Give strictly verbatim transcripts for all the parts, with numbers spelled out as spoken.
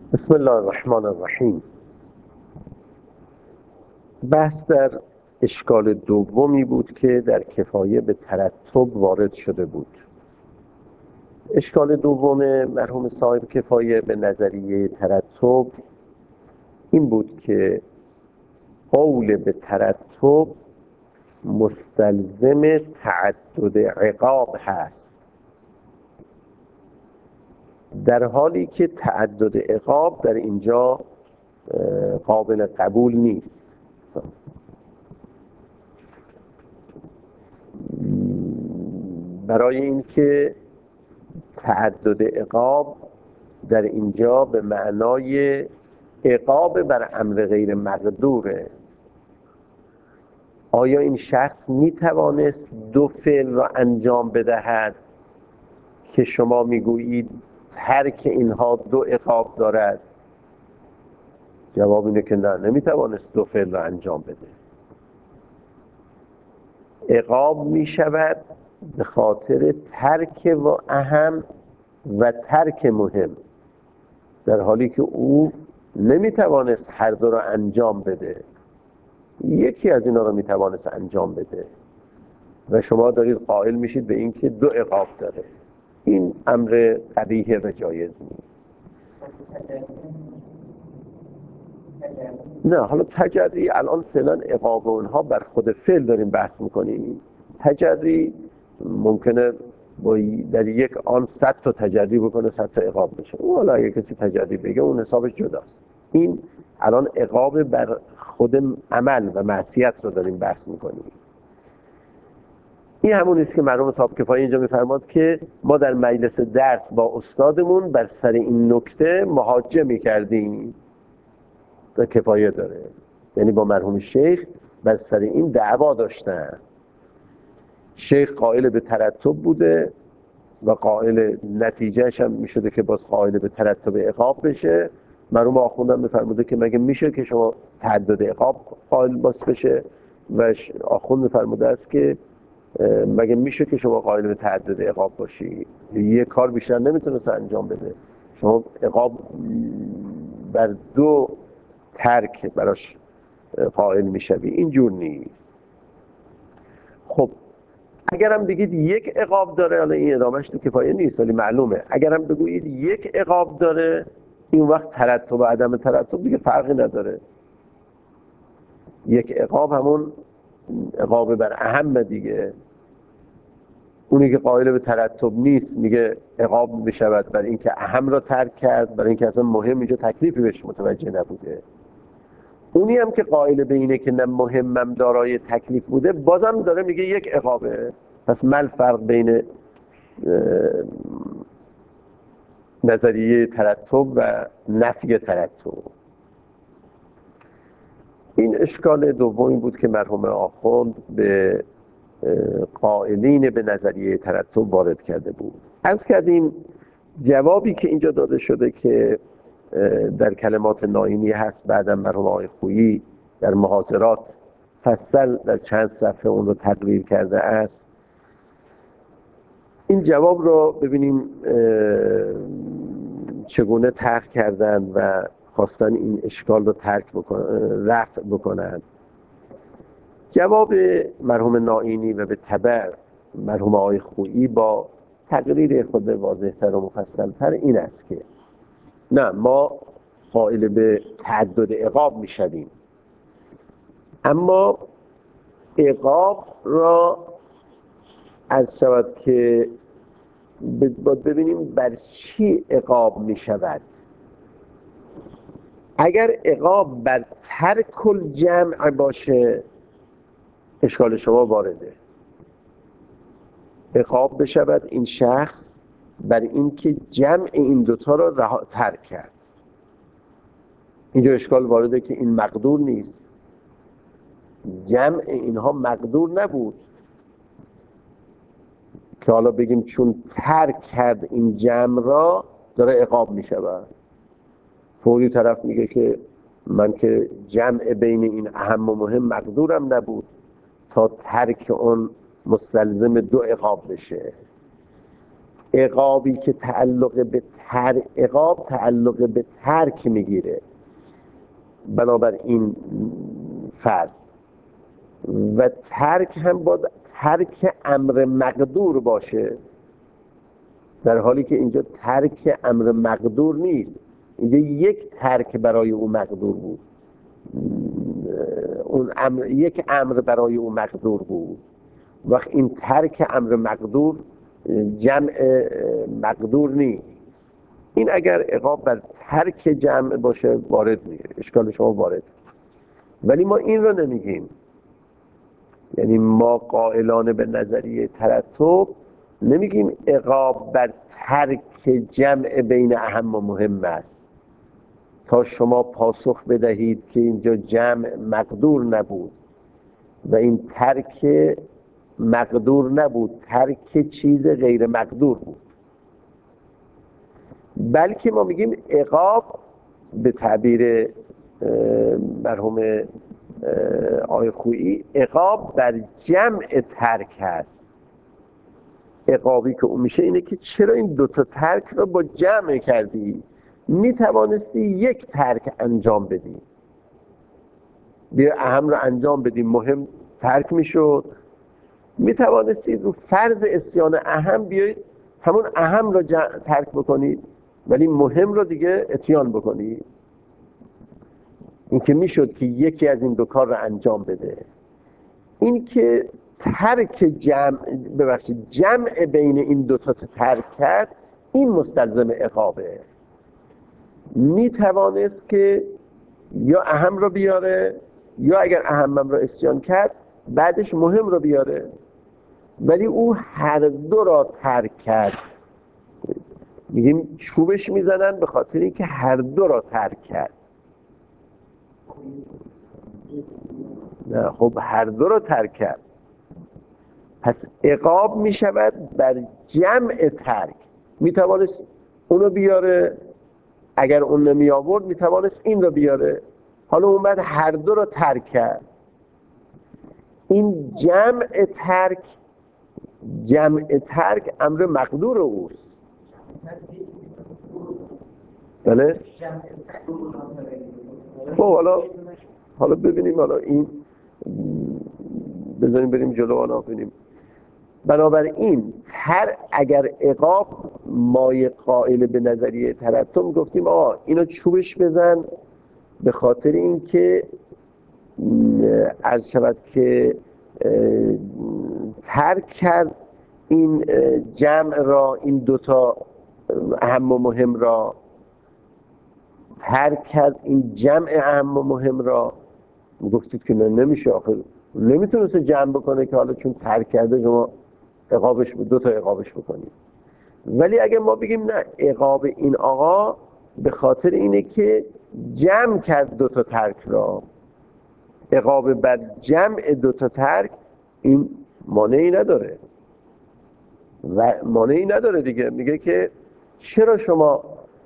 بسم الله الرحمن الرحیم. بحث در اشکال دومی بود که در کفایه به ترتب وارد شده بود. اشکال دوم مرحوم صاحب کفایه به نظریه ترتب این بود که قول به ترتب مستلزم تعدد عقاب هست، در حالی که تعدد عقاب در اینجا قابل قبول نیست. برای اینکه تعدد عقاب در اینجا به معنای عقاب بر امر غیر مقدوره. آیا این شخص می توانست دو فعل را انجام بدهد که شما میگویید ترک اینها دو عقاب دارد؟ جواب اینه که نه، نمی توانست دو فعل را انجام بده. عقاب می شود به خاطر ترک و اهم و ترک مهم، در حالی که او نمی توانست هر دو را انجام بده، یکی از اینا را می توانست انجام بده و شما دارید قائل میشید به این که دو عقاب داره. این امر قبیح و جایز نیست. نه، حالا تجری الان فعلا عقاب و اونها بر خود فعل داریم بحث میکنیم. تجری ممکنه با در یک آن صد تا تجری بکنه، صد تا عقاب بشه. او حالا اگه کسی تجری بگه اون حسابش جداست. این الان عقاب بر خود عمل و معصیت رو داریم بحث میکنیم. این همون است که مرحوم صاحب کفایه اینجا میفرماد که ما در مجلس درس با استادمون بر سر این نکته محاجه میکردیم. در کفایه داره، یعنی با مرحوم شیخ بر سر این دعوا داشتن. شیخ قائل به ترتب بوده و قائل نتیجهش هم میشده که باز قائل به ترتب عقاب بشه. مرحوم آخوندم میفرموده که مگه میشه که شما تعدد عقاب قائل باز بشه، و آخوند میفرموده است که مگه میشه که شما قائل به تعدد عقاب باشی؟ یه کار بیشتر نمیتونست انجام بده، شما عقاب بر دو ترک براش قائل میشوی. اینجور نیست. خب اگرم بگید یک عقاب داره، حالا این ادامهش تو کفایه نیست ولی معلومه، اگرم بگویید یک عقاب داره، این وقت ترتب و عدم ترتب دیگه فرقی نداره. یک عقاب همون عقاب بر اهم دیگه. اونی که قائل به ترتب نیست میگه عقاب میشود برای اینکه اهم را ترک کرد، برای اینکه اصلا مهم اینجا تکلیفی بهش متوجه نبوده. اونی هم که قائل به اینه که نه مهمم دارای تکلیف بوده، بازم داره میگه یک عقابه. پس مل فرق بین نظریه ترتب و نفی ترتب. این اشکال دومی بود که مرحوم آخوند به قائلین به نظریه ترتب وارد کرده بود. عرض کردیم جوابی که اینجا داده شده که در کلمات ناینی هست، بعدم مرحوم آقای خویی در محاضرات فصل در چند صفحه اون رو تقریر کرده است. این جواب رو ببینیم چگونه طرح کردن و خواستن این اشکال رو ترک بکنن، رفع بکنن. جواب مرحوم ناینی و به تبع مرحوم آقای خویی با تقریر خود واضح‌تر و مفصل‌تر این است که نه، ما قائل به تعدد عقاب میشویم، اما عقاب را عرض شود که باید ببینیم بر چی عقاب میشود. اگر عقاب بر ترک الجمع باشه، اشکال شما وارده. عقاب بشود این شخص بر اینکه جمع این دوتا را ترک کرد. اینجا اشکال وارده که این مقدور نیست، جمع اینها مقدور نبود که حالا بگیم چون ترک کرد این جمع را داره عقاب می شود. فوری طرف میگه که من که جمع بین این اهم و مهم مقدورم نبود تا ترک اون مستلزم دو عقاب بشه. عقابی که تعلق به هر عقاب تعلق به ترک میگیره بنابر این فرض، و ترک هم باید ترک امر مقدور باشه، در حالی که اینجا ترک امر مقدور نیست، اینجا یک ترک برای او مقدور بود، اون امر یک امر برای او مقدور بود. وقت این ترک امر مقدور جمع مقدور نیست. این اگر عقاب بر ترک جمع باشه وارد میگه، اشکال شما وارد، ولی ما این رو نمیگیم. یعنی ما قائلان به نظریه ترتب نمیگیم عقاب بر ترک جمع بین اهم و مهم است تا شما پاسخ بدهید که اینجا جمع مقدور نبود و این ترک مقدور نبود، ترک چیز غیر مقدور بود، بلکه ما میگیم عقاب به تعبیر مرحوم آقای خویی عقاب بر جمع ترک هست. عقابی که اون میشه اینه که چرا این دوتا ترک رو با جمع کردی؟ میتوانستی یک ترک انجام بدی، بیا اهم رو انجام بدی، مهم ترک میشد. میتوانستی رو فرض اسیان اهم بیایید همون اهم رو ترک بکنید ولی مهم رو دیگه اتیان بکنید. این که میشد که یکی از این دو کار رو انجام بده. این که ترک جمع ببخشید جمع بین این دو تا ترک کرد، این مستلزم عقابه. میتوانست که یا اهم رو بیاره یا اگر اهمم رو اسیان کرد بعدش مهم رو بیاره، ولی او هر دو را ترک کرد. میگیم چوبش میزنن به خاطر اینکه هر دو را ترک کرد. نه خب هر دو را ترک کرد، پس عقاب میشود بر جمع ترک. میتوانست اونو بیاره، اگر اون نمی آورد میتوانست این رو بیاره، حالا اون بعد هر دو را ترک کرد. این جمع ترک جمع ترک امر مقدور اوست. بله؟ خب حالا حالا ببینیم، حالا این بذاریم بریم جلو آنا ببینیم. بنابراین تر اگر عقاب مای قائل به نظریه ترتب گفتیم آقا اینو چوبش بزن به خاطر اینکه عرض شود که ترک کرد این جمع را، این دوتا اهم و مهم را ترک کرد، این جمع اهم و مهم را. گفتید که نه نمیشه، آخه نمیتونست جمع بکنه که حالا چون ترک کرده شما عقابش دو تا عقابش بکنید. ولی اگه ما بگیم نه عقاب این آقا به خاطر اینه که جمع کرد دو تا ترک را، عقاب بر جمع دو تا ترک، این مانعی نداره و مانعی نداره دیگه. میگه که چرا شما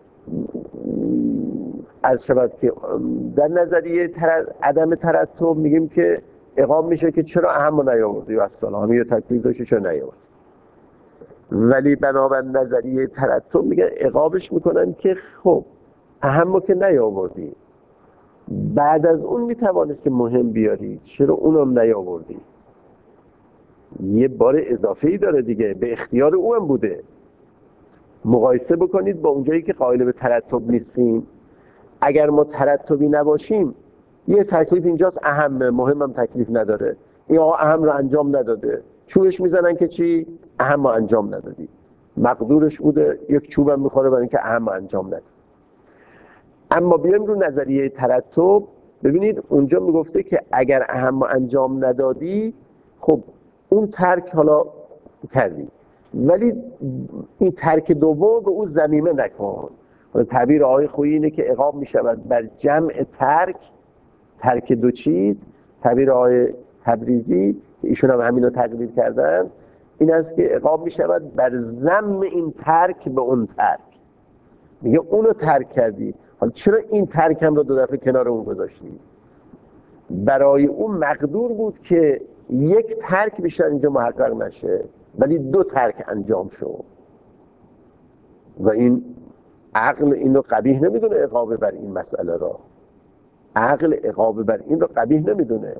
عرض شود که در نظریه تر... عدم ترتب میگیم که عقاب میشه که چرا اهم رو نیاوردی و السلام یه تکلیف داشتی چرا نیاورد، ولی بنابر نظریه ترتب میگن عقابش میکنن که خب اهم رو که نیاوردی، بعد از اون میتوانستی مهم بیاری، چرا اونم نیاوردی؟ یه بار اضافه‌ای داره دیگه، به اختیار او هم بوده. مقایسه بکنید با اونجایی که قائل به ترتب نیستیم. اگر ما ترتبی نباشیم یه تکلیف اینجاست اهمه، مهمم تکلیف نداره، این آقا اهم رو انجام نداده، چوبش میزنن که چی؟ اهم رو انجام ندادی، مقدورش بوده یک چوبم میخوره برای اینکه اهم رو انجام نداد. اما بیایم رو نظریه ترتب ببینید، اونجا میگفته که اگر اهم رو انجام ندادی خب اون ترک حالا کردی، ولی این ترک دوم به اون ضمیمه نکن. تعبیر آقای خویی اینه که عقاب میشود بر جمع ترک، ترک دو چیز. تعبیر آقای تبریزی که ایشون هم همین رو تقدیر کردن این است که عقاب میشود بر ضم این ترک به اون ترک. میگه اونو ترک کردی، حالا چرا این ترک هم رو دو دفعه کنار اون گذاشتی؟ برای اون مقدور بود که یک ترک بیشتر اینجا محقق نشه ولی دو ترک انجام شد و این عقل این رو قبیح نمیدونه عقاب بر این مسئله را، عقل عقاب بر این رو قبیح نمیدونه.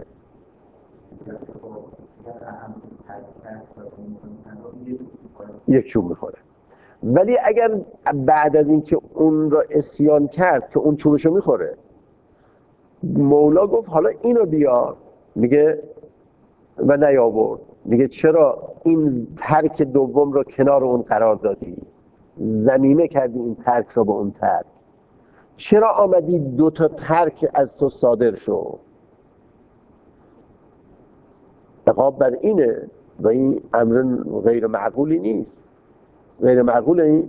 یک چوب میخوره. ولی اگر بعد از اینکه اون را عصیان کرد که اون چوبشو میخوره، مولا گفت حالا اینو بیار، میگه و نیاورد، میگه چرا این ترک دوم رو کنار اون قرار دادی، ضمیمه کردی این ترک رو به اون ترک، چرا آمدی دو تا ترک از تو صادر شو؟ عقاب بر اینه و این امر غیر معقولی نیست. غیر معقوله این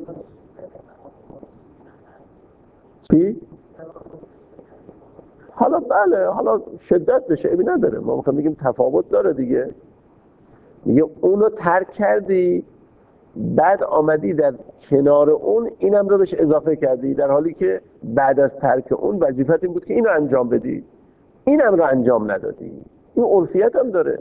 چی؟ حالا بله، حالا شدت بشه ایبی نداره، ما میخوام بگیم تفاوت داره دیگه. میگه اونو ترک کردی، بعد آمدی در کنار اون اینم رو بهش اضافه کردی، در حالی که بعد از ترک اون وظیفت این بود که اینو انجام بدی، اینم رو انجام ندادی. این عرفیت هم داره.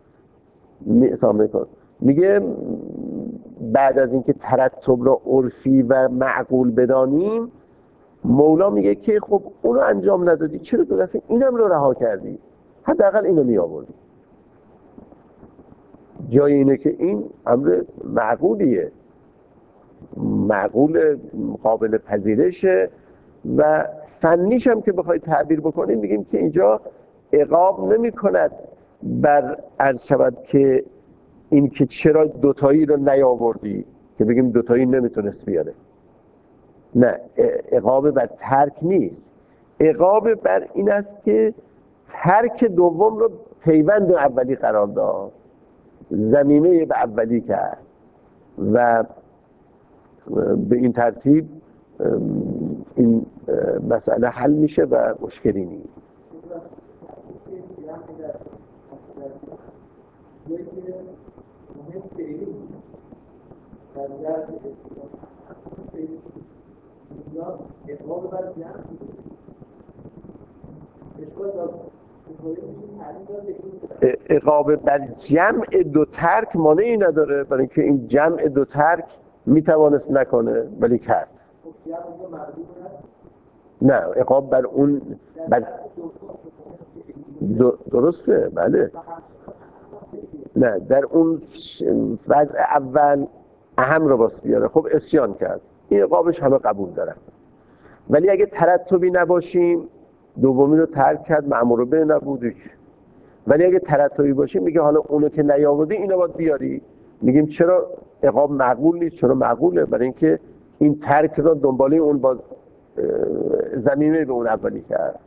میگه بعد از اینکه ترتب را عرفی و معقول بدانیم، مولا میگه که خب اونو انجام ندادی، چرا دو دفعه اینم رو رها کردی؟ حداقل اینو می آوردی. جای اینه که این امر معقولیه، معقول قابل پذیرشه و فنیش هم که بخوای تعبیر بکنیم میگیم که اینجا عقاب نمی کند بر عرض شود که این که چرا دوتایی رو نیاوردی، که بگیم دوتایی نمیتونست بیاره. نه، عقاب بر ترک نیست، عقاب بر این است که ترک دوم رو پیوند اولی قرار داد، ضمیمه به اولی کرد و به این ترتیب این مسئله حل میشه و مشکلی نیست. عقاب بر جمع دو ترک مانعی نداره، برای اینکه این جمع دو ترک میتوانست نکنه ولی کرد. نه، عقاب بر اون بر درسته، بله. نه، در اون وضع اول اهم رو باس بیاره، خب عصیان کرد، این عقابش همه قبول دارن. ولی اگه ترتبی نباشیم، دومی رو ترک کرد، مأمور به نبودش. ولی اگه ترتبی باشیم میگه حالا اونو که نیاوردی اینو باید بیاری. میگیم چرا عقاب معقول نیست؟ چرا معقوله؟ برای اینکه این ترک رو دنباله اون باز ضمیمه به اون اولی کرد.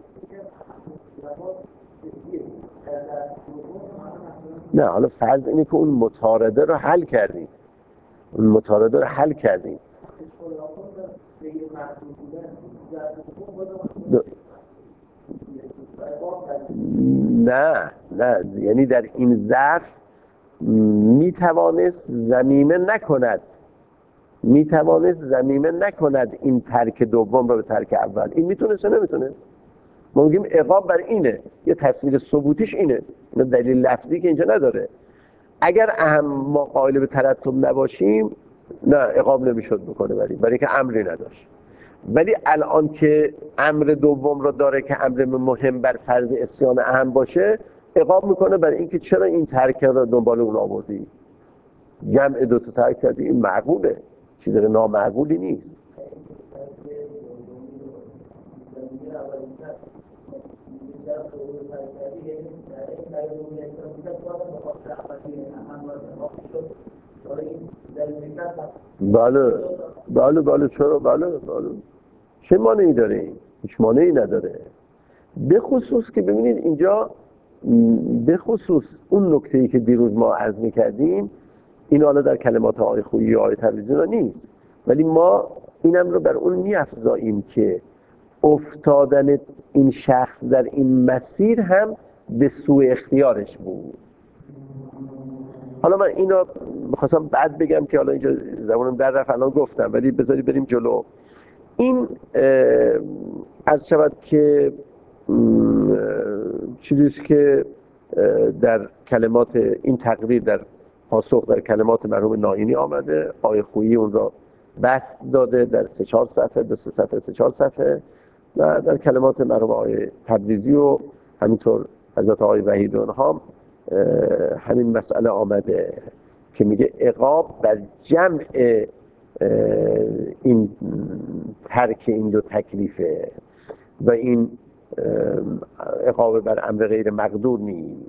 نه، حالا فرض اینه که اون متارده رو حل کردیم، اون متارده رو حل کردیم. نه نه، یعنی در این ظرف میتوانست ضمیمه نکند، میتوانست ضمیمه نکند این ترک دوم رو به ترک اول. این میتونست نمیتونست؟ ما میگیم عقاب بر اینه، یه تصویر ثبوتیش اینه، اینه دلیل لفظی که اینجا نداره. اگر اهم ما قائل به ترتب نباشیم، نه عقاب نمیشد بکنه، ولی برای که امری نداشت. ولی الان که امر دوم رو داره که امر مهم بر فرض عصیان اهم باشه، عقاب میکنه برای اینکه چرا این ترک رو دنبال اون آوردی، جمع دو تا ترک کردی. این معقوله، چیز نامعقولی نیست. بله بله بله چرا بله بله چه مانعی داره؟ این هیچ مانعی نداره. به خصوص که ببینید اینجا، به خصوص اون نکته‌ای که دیروز ما عرض می‌کردیم، این حالا در کلمات آقای خویی یا آقای تبریزی نیست، ولی ما اینم رو بر اون می‌افزاییم که افتادن این شخص در این مسیر هم به سوء اختیارش بود. حالا من اینو می‌خواستم بعد بگم که حالا اینجا زبانم در رفت، الان گفتم، ولی بذاری بریم جلو. این عرض شود که چیزیست که در کلمات این تقریر در پاسخ در کلمات مرحوم ناینی آمده، آقای خویی اون را بست داده در سه چهار صفحه، دو سه صفحه، سه چهار صفحه، و در کلمات مرحوم آقای تبریزی و همینطور حضرت آقای وحید و اونها همین مسئله آمده که میگه عقاب بر جمع این ترک این دو تکلیفه و این عقاب بر امر غیر مقدور نیست.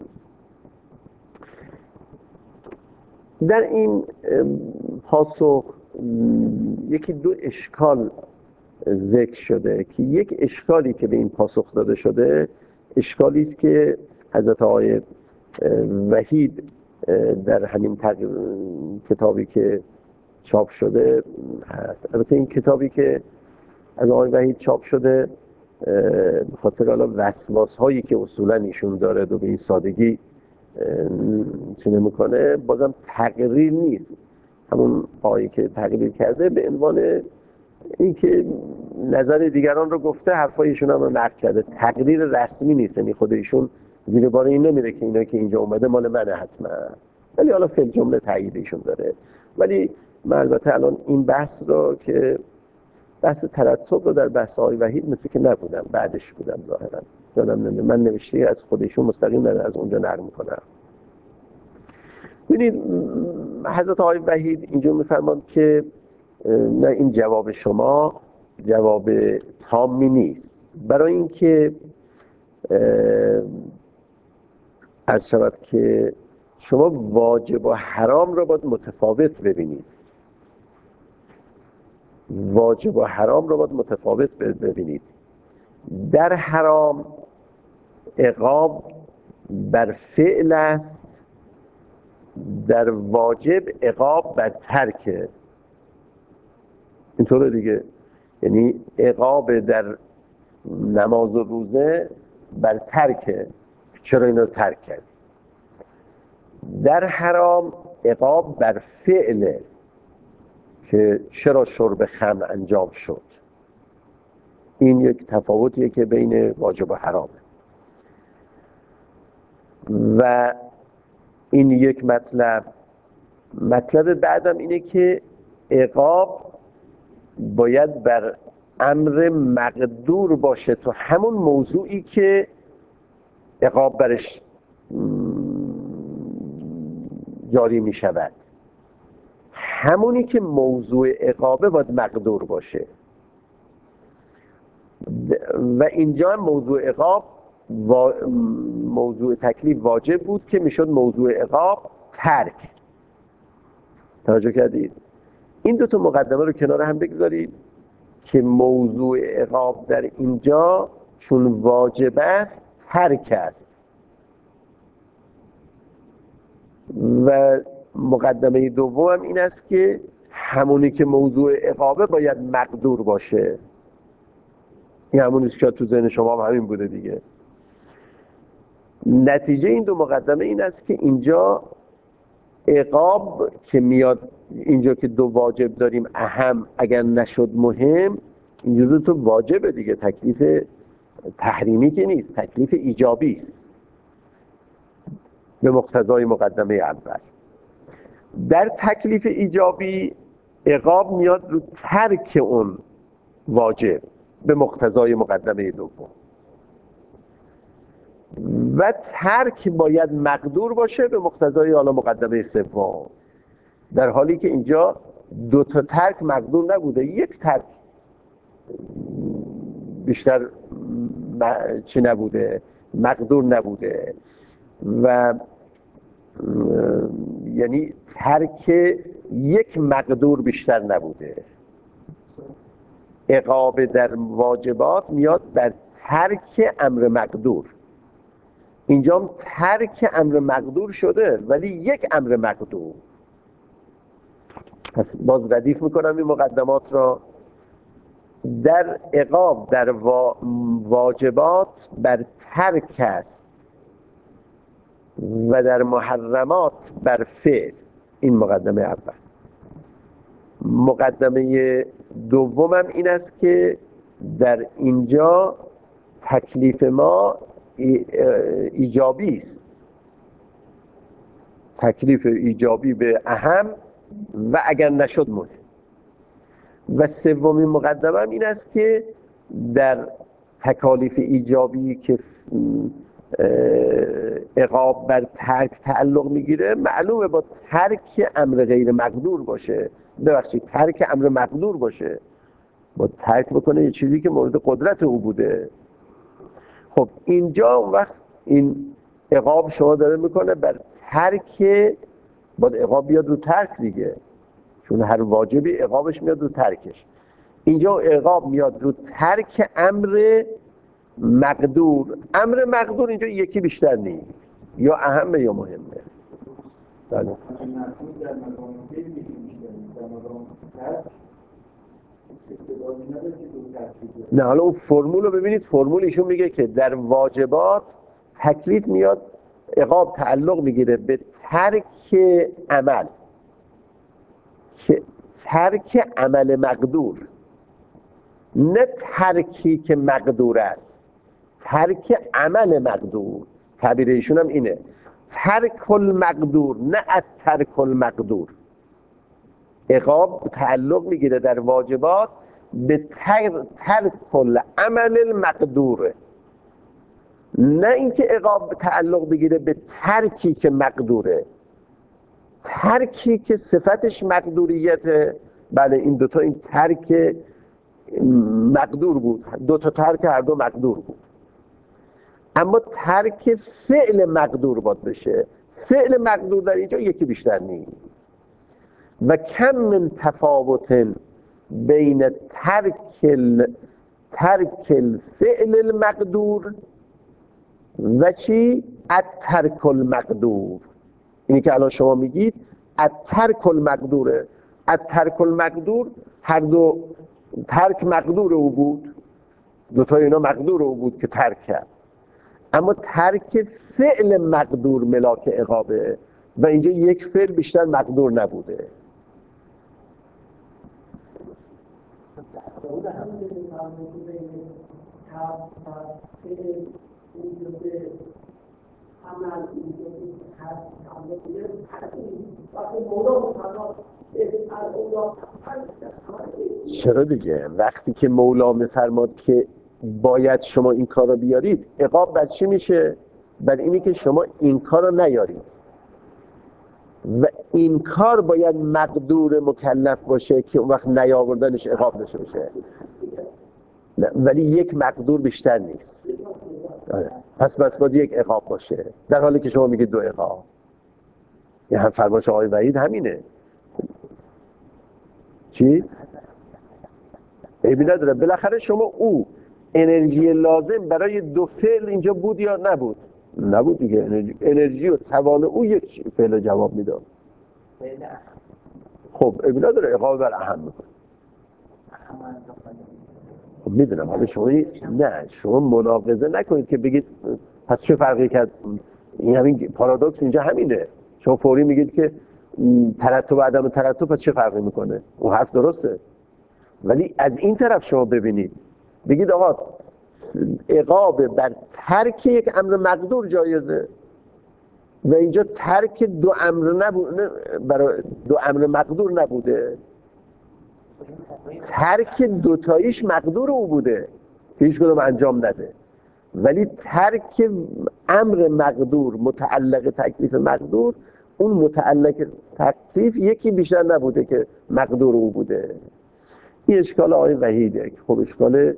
در این پاسخ یکی دو اشکال ذکر شده که یک اشکالی که به این پاسخ داده شده اشکالی است که حضرت آقای وحید در همین کتابی که چاپ شده هست. البته این کتابی که از آقای وحید چاپ شده به خاطر حالا وسواس هایی که اصولا ایشون داره و به این سادگی چه نمیکنه، بازم تقریر نیست. همون آقایی که تقریر کرده به عنوان این که نظر دیگران رو گفته، حرفای ایشون هم رو نقل کرده، تقریر رسمی نیست. یعنی خود ایشون زیر بار این نمیره که اینا که اینجا اومده مال منه حتما، ولی حالا فی الجمله تایید ایشون داره. ولی من البته الان این بحث رو که بحث ترتب رو در بحث آقای وحید مثل که نبودم، بعدش بودم ظاهرا، یادم نمیاد. من نوشته از خودشون مستقیم از اونجا نقل میکنم. ببینید حضرت آقای وحید اینجا میفرماند که نه، این جواب شما جواب تامی نیست، برای اینکه عرض شود که شما واجب و حرام رو باید متفاوت ببینید. واجب و حرام رو باید متفاوت ببینید. در حرام عقاب بر فعل است، در واجب عقاب بر ترکه. اینطوره دیگه. یعنی عقاب در نماز و روزه بر ترکه، چرا اینو ترک کرد. در حرام عقاب بر فعله که چرا شرب خمر انجام شد. این یک تفاوتیه که بین واجب و حرامه. و این یک مطلب. مطلب بعدم اینه که عقاب باید بر امر مقدور باشه، تو همون موضوعی که عقاب برش جاری می شود، همونی که موضوع عقابه باید مقدور باشه. و اینجا هم موضوع عقاب و موضوع تکلیف واجب بود که میشد موضوع عقاب ترک. توجه کردید؟ این دو تا مقدمه رو کنار هم بگذارید که موضوع عقاب در اینجا چون واجب است ترک است، و مقدمه دوم این است که همونی که موضوع عقابه باید مقدور باشه. این همونی که تو ذهن شما هم همین بوده دیگه. نتیجه این دو مقدمه این است که اینجا عقاب که میاد اینجا که دو واجب داریم، اهم اگر نشد مهم، اینجا دو تا واجبه دیگه. تکلیف تحریمی که نیست، تکلیف ایجابی است به مقتضای مقدمه اول. در تکلیف ایجابی عقاب میاد رو ترک اون واجب به مقتضای مقدمه دوم، و ترک باید مقدور باشه به مقتضای حالا مقدمه سوم. در حالی که اینجا دو تا ترک مقدور نبوده، یک ترک بیشتر چی نبوده، مقدور نبوده. و یعنی ترک یک مقدور بیشتر نبوده. عقاب در واجبات میاد بر ترک امر مقدور. اینجا هم ترک امر مقدور شده ولی یک امر مقدور. پس باز ردیف میکنم این مقدمات را. در عقاب در واجبات بر ترک است و در محرمات بر فعل. این مقدمه اول. مقدمه دومم این است که در اینجا تکلیف ما ایجابی است. تکلیف ایجابی به اهم و اگر نشد مهم. و سومین مقدمه هم این است که در تکالیف ایجابی که عقاب بر ترک تعلق میگیره، معلومه با ترک امر غیر مقدور باشه، ببخشید ترک امر مقدور باشه، با ترک بکنه یه چیزی که مورد قدرت او بوده. خب اینجا اون وقت این عقاب شما داره میکنه بر ترک، باید عقاب بیاد رو ترک دیگه، چون هر واجبی عقابش میاد رو ترکش. اینجا عقاب میاد رو ترک امر مقدور. امر مقدور اینجا یکی بیشتر نیست، یا اهمه یا مهمه. بله. نه حالا اون فرمول رو ببینید، فرمول ایشون میگه که در واجبات تکلیف میاد، عقاب تعلق میگیره به ترک عمل، که ترک عمل مقدور، نه ترکی که مقدور است، ترک عمل مقدور. تعبیر ایشون هم اینه، ترک المقدور نه ترک المقدور. عقاب تعلق میگیره در واجبات به ترک العمل المقدور، نه اینکه عقاب تعلق بگیره به ترکی که مقدوره. ترکی که صفتش مقدوریته، بله این دوتا، این ترک مقدور بود، دوتا ترک هر دو مقدور بود، اما ترک فعل مقدور باید بشه. فعل مقدور در اینجا یکی بیشتر نیست. و کم من تفاوت بین ترک ال... ترک الفعل المقدور و چی؟ الترک المقدور. اینی که الان شما میگید الترک المقدوره. الترک المقدور هر دو ترک مقدور او بود، دوتا اینا مقدور او بود که ترک کرد، اما ترک فعل مقدور ملاک عقابه و اینجا یک فعل بیشتر مقدور نبوده. چرا دیگه؟ وقتی که مولا میفرماد که باید شما این کار رو بیارید، عقاب بر چی میشه؟ بر اینی که شما این کار رو نیارید و این کار باید مقدور مکلف باشه که اون وقت نیاوردنش عقاب داشته باشه. نه. ولی یک مقدور بیشتر نیست. آره. پس بس باید یک عقاب باشه، در حالی که شما میگید دو عقاب. یه هم فرمایش آقای وحید همینه. چی؟ عیبی نداره، بالاخره شما او انرژی لازم برای دو فعل اینجا بود یا نبود؟ نبود دیگه. انرژی, انرژی و توان او یک فعل جواب میداد. خب عیبی نداره، عقاب بر اهم میکنه. خب میدونم، حالا شما نه شما مناقضه نکنید که بگید پس چه فرقی کرد. این همین پارادوکس اینجا همینه. شما فوری میگید که ترتب و عدم ترتب پس چه فرقی میکنه. اون حرف درسته، ولی از این طرف شما ببینید، بگید آقا عقاب بر ترک یک امر مقدور جایزه و اینجا ترک دو امر نبوده، برای دو امر مقدور نبوده، ترک دوتاییش مقدور او بوده که هیچ کدوم انجام نده، ولی ترک امر مقدور متعلق تکلیف مقدور، اون متعلق تکلیف یکی بیشتر نبوده که مقدور او بوده. این اشکال آقای وحیده. خب اشکال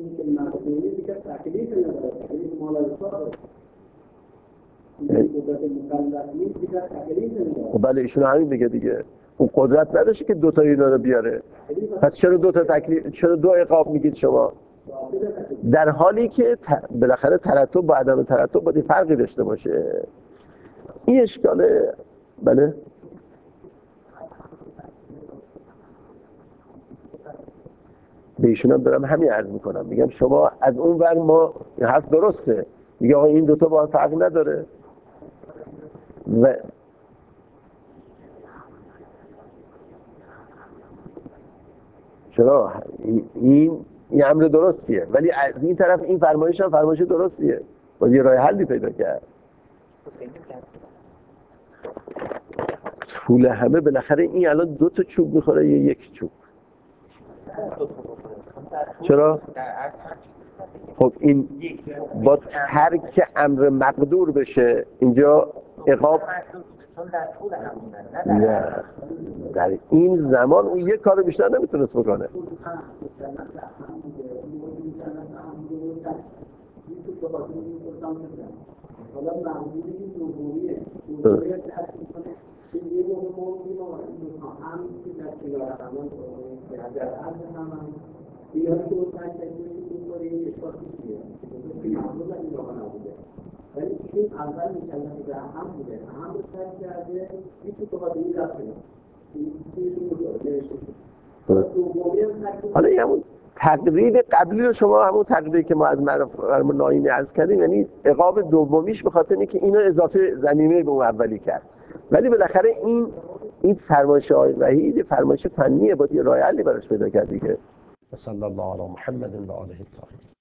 خب بله ایشون همین میگه دیگه، اون قدرت نداشته که دوتا اینا رو بیاره. پس چرا دوتا تکلیف، چرا دو عقاب میگید شما؟ در حالی که ت... بالاخره ترتب با عدم ترتب باید فرقی داشته باشه. این اشکاله. بله به ایشون هم دارم همین عرض میکنم، میگم شما از اون ور ما این حرف درسته، میگه آقا این دوتا با فرق نداره و چرا این این امر درستیه، ولی از این طرف این فرمایش هم فرمایش درستیه، باید یه راه حلی پیدا کرد. طول همه بالاخره این الان دو تا چوب میخوره یا یک چوب؟ چرا؟ خب این با ترک امر مقدور بشه اینجا عقاب نه در این زمان اون یک کار بیشتر نمیتونست بکنه. ولی این اول میکنه که هم بوده هم رو سر کرده این تو بخاطر این رفته حالا این همون تقریر قبلی رو شما همون تقریری که ما از مرحوم ناینی عرض کردیم، یعنی عقاب دومیش به خاطر اینکه اینو اضافه ضمیمه به اون اولی کرد، ولی بالاخره این این فرمایش آقای وحید فرمایش فنیه، باید یه راه حلی براش پیدا کرد دیگه. صلی الله علی محمد و آله الطاهرین.